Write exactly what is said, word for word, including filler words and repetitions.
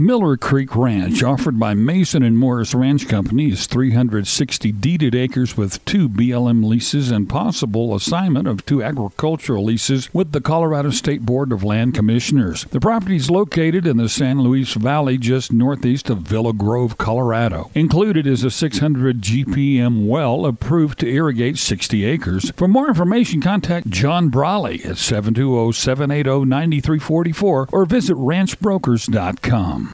Miller Creek Ranch, offered by Mason and Morris Ranch Company, is three hundred sixty deeded acres with two B L M leases and possible assignment of two agricultural leases with the Colorado State Board of Land Commissioners. The property is located in the San Luis Valley, just northeast of Villa Grove, Colorado. Included is a six hundred G P M well approved to irrigate sixty acres. For more information, contact John Brawley at seven two zero, seven eight zero, nine three four four or visit ranch brokers dot com.